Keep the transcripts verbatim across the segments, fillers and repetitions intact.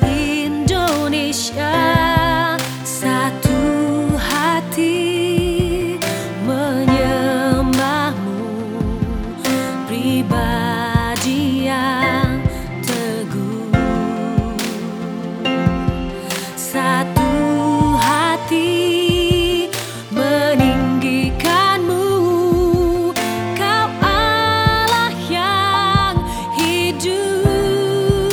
Indonesia, satu hati menyembahmu, pribadi yang teguh. Satu hati meninggikanmu, Kau Allah yang hidup.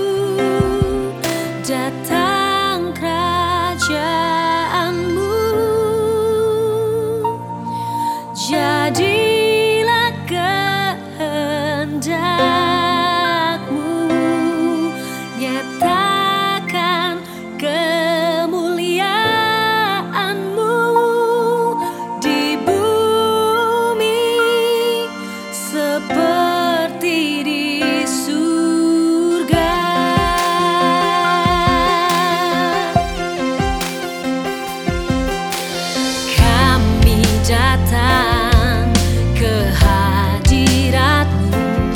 Datang kerajaanmu, jadilah kehendakmu, nyatakan kemuliaanmu di bumi seperti di surga. Kami datang ke hadirat-Mu,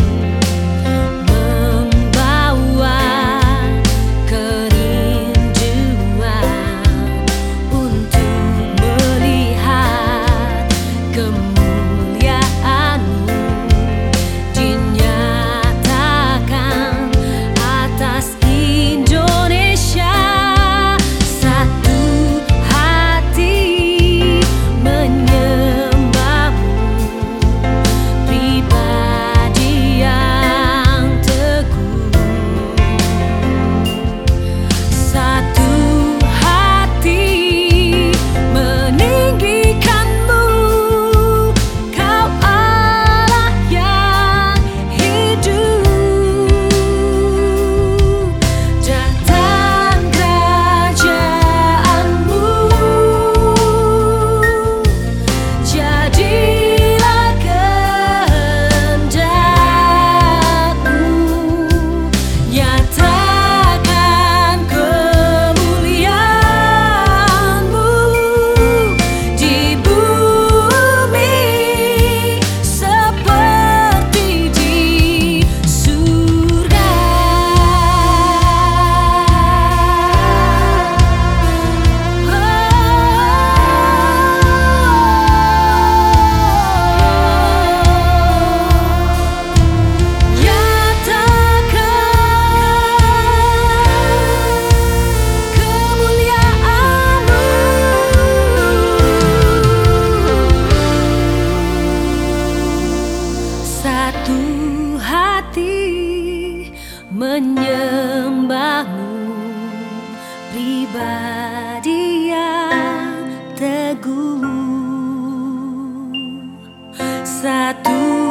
membawa kerinduan untuk melihat kemuliaan-Mu dinyatakan atas Indonesia. Satu hati menyembahmu, pribadi yang teguh. Satu hati meninggikanmu, Kau Allah yang hidup. Datang kerajaanmu, jadilah kehendakmu, nyatakan kemuliaanmu di bumi seperti di surga. Satu hati menyembahmu, pribadi yang teguh. Satu